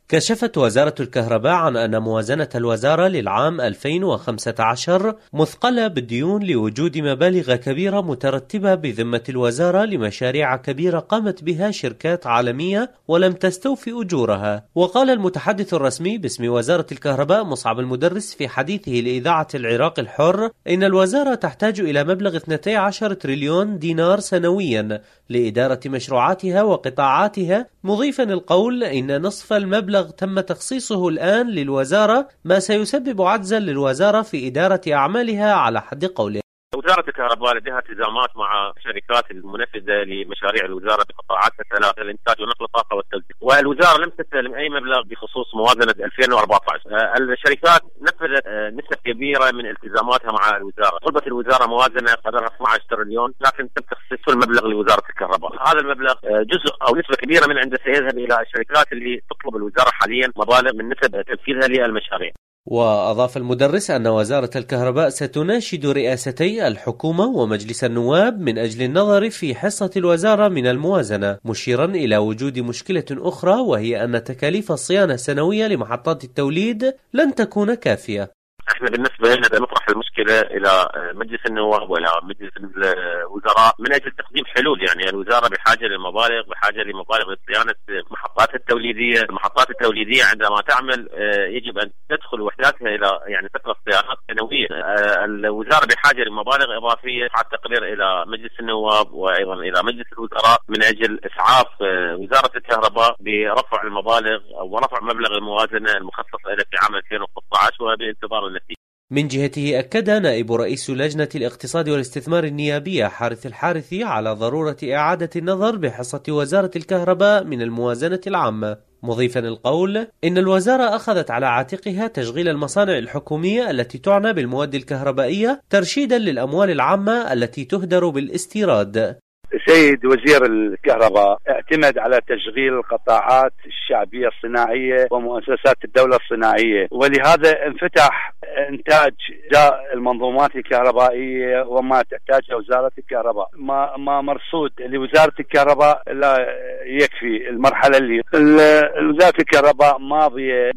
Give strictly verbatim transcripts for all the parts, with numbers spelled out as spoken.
كشفت وزارة الكهرباء عن أن موازنة الوزارة للعام ألفين وخمسة عشر مثقلة بالديون لوجود مبالغ كبيرة مترتبة بذمة الوزارة لمشاريع كبيرة قامت بها شركات عالمية ولم تستوفي أجورها. وقال المتحدث الرسمي باسم وزارة الكهرباء مصعب المدرس في حديثه لإذاعة العراق الحر إن الوزارة تحتاج إلى مبلغ اثنتي عشرة تريليون دينار سنويا لإدارة مشروعاتها وقطاعاتها، مضيفا القول إن نصف المبلغ تم تخصيصه الآن للوزارة، ما سيسبب عجزا للوزارة في إدارة أعمالها على حد قوله. وزارة الكهرباء لديها التزامات مع الشركات المنفذة لمشاريع الوزارة بقطاعاتها الثلاثة: الإنتاج ونقل الطاقة والتوزيع. والوزارة لم تستلم أي مبلغ بخصوص موازنة ألفين وأربعة عشر. الشركات نفذت نسبة كبيرة من التزاماتها مع الوزارة. طلبت الوزارة موازنة قدرها اثني عشر تريليون، لكن تم تخصيص المبلغ لوزارة الكهرباء. هذا المبلغ جزء أو نسبة كبيرة من عنده سيذهب إلى الشركات اللي تطلب الوزارة حاليا مبالغ من نسب تنفيذها للمشاريع. وأضاف المدرس أن وزارة الكهرباء ستناشد رئاستي الحكومة ومجلس النواب من أجل النظر في حصة الوزارة من الموازنة، مشيرا إلى وجود مشكلة أخرى وهي أن تكاليف الصيانة السنوية لمحطات التوليد لن تكون كافية. احنا بالنسبه لنا نطرح المشكله الى مجلس النواب والى مجلس الوزراء من اجل تقديم حلول. يعني الوزاره بحاجه للمبالغ، بحاجه لمبالغ لصيانه المحطات التوليديه، المحطات التوليديه عندما تعمل يجب ان تدخل وحداتها الى يعني فتره صيانات سنويه. الوزاره بحاجه لمبالغ اضافيه على التقرير الى مجلس النواب وايضا الى مجلس الوزراء من اجل اسعاف وزاره الكهرباء برفع المبالغ او رفع مبلغ الموازنه المخصص له في عام ألفين وخمسة عشر وبانتظار النتيجه. من جهته أكد نائب رئيس لجنة الاقتصاد والاستثمار النيابية حارث الحارثي على ضرورة إعادة النظر بحصة وزارة الكهرباء من الموازنة العامة، مضيفا القول إن الوزارة أخذت على عاتقها تشغيل المصانع الحكومية التي تعنى بالمواد الكهربائية ترشيدا للأموال العامة التي تهدر بالاستيراد. سيد وزير الكهرباء اعتمد على تشغيل القطاعات الشعبية الصناعية ومؤسسات الدولة الصناعية، ولهذا انفتح انتاج المنظومات الكهربائية وما تحتاجه وزارة الكهرباء. ما ما مرصود لوزارة الكهرباء لا يكفي. المرحلة اللي وزارة الكهرباء ماضية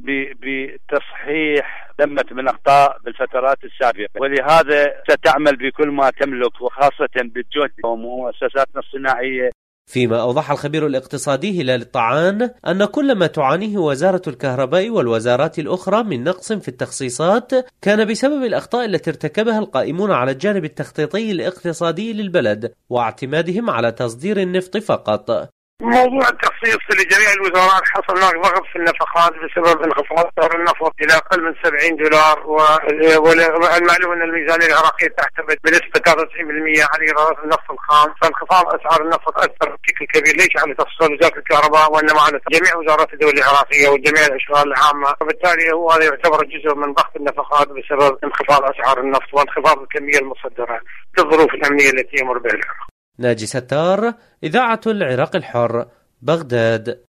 بتصحيح تمت من أخطاء بالفترات السابقة، ولهذا ستعمل بكل ما تملك وخاصة بالجهد ومؤسساتنا الصناعية. فيما أوضح الخبير الاقتصادي هلال الطعان أن كل ما تعانيه وزارة الكهرباء والوزارات الأخرى من نقص في التخصيصات كان بسبب الأخطاء التي ارتكبها القائمون على الجانب التخطيطي الاقتصادي للبلد واعتمادهم على تصدير النفط فقط. موضوع التخصيص لجميع الوزارات حصل هناك ضغط في النفقات بسبب انخفاض سعر النفط الى اقل من سبعين دولار، والمعلوم ان الميزانيه العراقيه تعتمد بنسبه ثلاثة وتسعين بالمئة على ايرادات النفط الخام، فانخفاض اسعار النفط اثر بشكل كبير ليس على تخصيص وزاره الكهرباء وانما على جميع وزارات الدوله العراقيه وجميع الاشغال العامه، وبالتالي هو هذا يعتبر جزء من ضغط النفقات بسبب انخفاض اسعار النفط وانخفاض الكميه المصدره في الظروف الامنيه التي يمر بها العراق. ناجي ستار، إذاعة العراق الحر، بغداد.